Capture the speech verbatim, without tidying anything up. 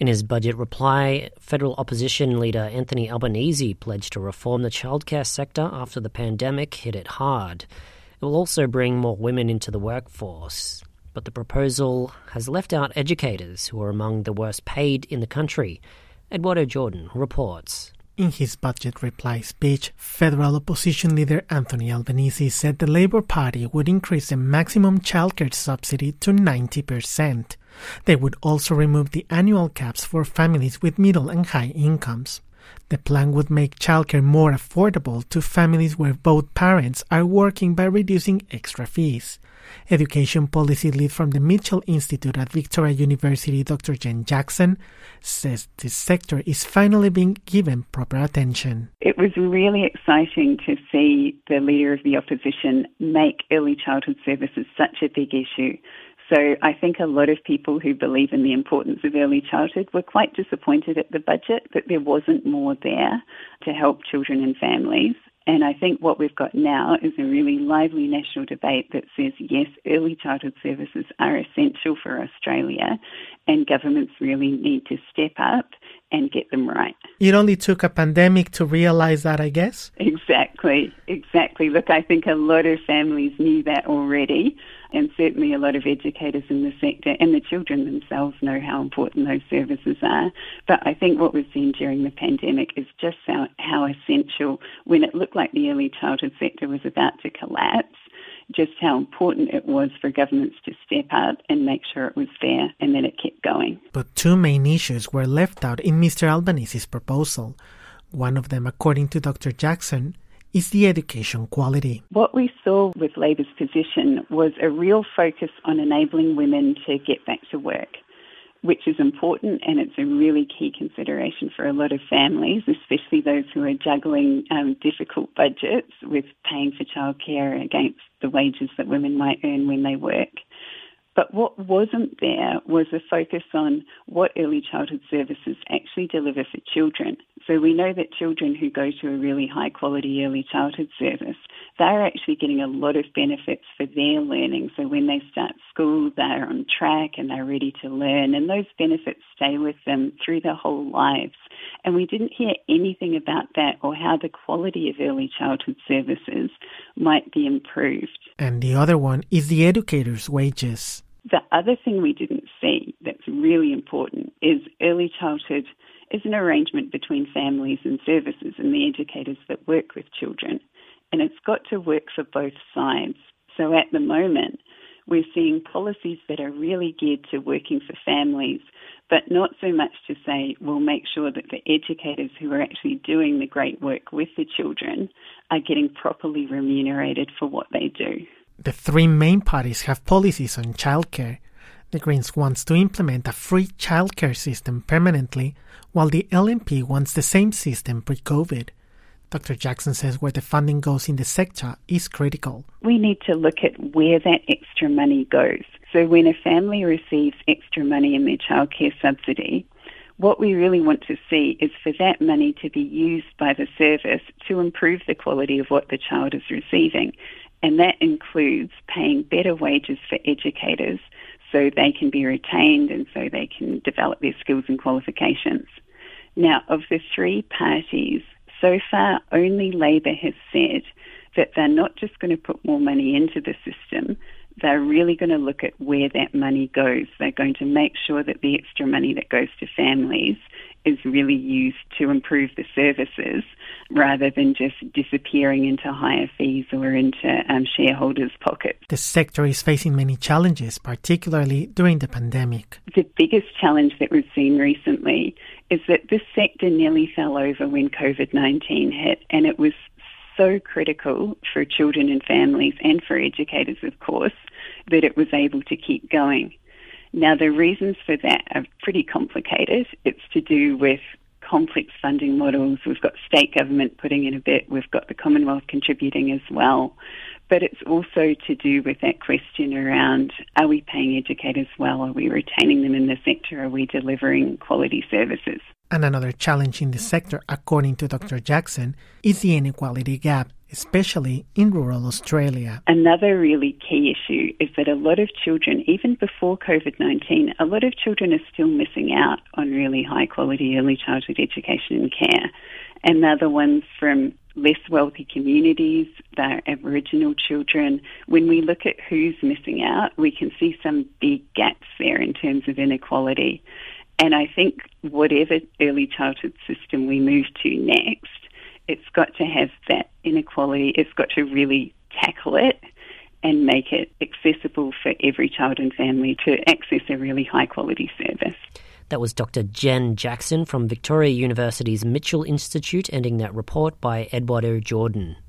In his budget reply, federal opposition leader Anthony Albanese pledged to reform the childcare sector after the pandemic hit it hard. It will also bring more women into the workforce. But the proposal has left out educators, who are among the worst paid in the country. Eduardo Jordan reports. In his budget reply speech, federal opposition leader Anthony Albanese said the Labour Party would increase the maximum childcare subsidy to ninety percent. They would also remove the annual caps for families with middle and high incomes. The plan would make childcare more affordable to families where both parents are working by reducing extra fees. Education policy lead from the Mitchell Institute at Victoria University, Doctor Jen Jackson, says this sector is finally being given proper attention. It was really exciting to see the Leader of the Opposition make early childhood services such a big issue. So I think a lot of people who believe in the importance of early childhood were quite disappointed at the budget that there wasn't more there to help children and families. And I think what we've got now is a really lively national debate that says, yes, early childhood services are essential for Australia and governments really need to step up and get them right. It only took a pandemic to realise that, I guess? Exactly, exactly. Look, I think a lot of families knew that already, and certainly a lot of educators in the sector and the children themselves know how important those services are. But I think what we've seen during the pandemic is just how, how essential, when it looked like the early childhood sector was about to collapse, just how important it was for governments to step up and make sure it was there and that it kept going. But two main issues were left out in Mister Albanese's proposal. One of them, according to Doctor Jackson, is the education quality. What we saw with Labor's position was a real focus on enabling women to get back to work, which is important, and it's a really key consideration for a lot of families, especially those who are juggling um, difficult budgets with paying for childcare against the wages that women might earn when they work. But what wasn't there was a focus on what early childhood services actually deliver for children. So we know that children who go to a really high quality early childhood service, they're actually getting a lot of benefits for their learning. So when they start school, they're on track and they're ready to learn, and those benefits stay with them through their whole lives. And we didn't hear anything about that or how the quality of early childhood services might be improved. And the other one is the educators' wages. The other thing we didn't see that's really important is early childhood is an arrangement between families and services and the educators that work with children. And it's got to work for both sides. So at the moment, we're seeing policies that are really geared to working for families, but not so much to say we'll make sure that the educators who are actually doing the great work with the children are getting properly remunerated for what they do. The three main parties have policies on childcare. The Greens wants to implement a free childcare system permanently, while the L N P wants the same system pre-COVID. Doctor Jackson says where the funding goes in the sector is critical. We need to look at where that extra money goes. So when a family receives extra money in their childcare subsidy, what we really want to see is for that money to be used by the service to improve the quality of what the child is receiving. And that includes paying better wages for educators so they can be retained and so they can develop their skills and qualifications. Now, of the three parties, so far only Labor has said that they're not just going to put more money into the system, they're really going to look at where that money goes. They're going to make sure that the extra money that goes to families is really used to improve the services rather than just disappearing into higher fees or into um, shareholders' pockets. The sector is facing many challenges, particularly during the pandemic. The biggest challenge that we've seen recently is that this sector nearly fell over when COVID nineteen hit, and it was so critical for children and families and for educators, of course, that it was able to keep going. Now, the reasons for that are pretty complicated. It's to do with complex funding models. We've got state government putting in a bit. We've got the Commonwealth contributing as well. But it's also to do with that question around, are we paying educators well? Are we retaining them in the sector? Are we delivering quality services? And another challenge in the sector, according to Doctor Jackson, is the inequality gap, especially in rural Australia. Another really key issue is that a lot of children, even before COVID nineteen, a lot of children are still missing out on really high quality early childhood education and care. And they're the ones from less wealthy communities, they're Aboriginal children. When we look at who's missing out, we can see some big gaps there in terms of inequality. And I think whatever early childhood system we move to next, it's got to have that inequality, it's got to really tackle it and make it accessible for every child and family to access a really high quality service. That was Doctor Jen Jackson from Victoria University's Mitchell Institute, ending that report by Eduardo Jordan.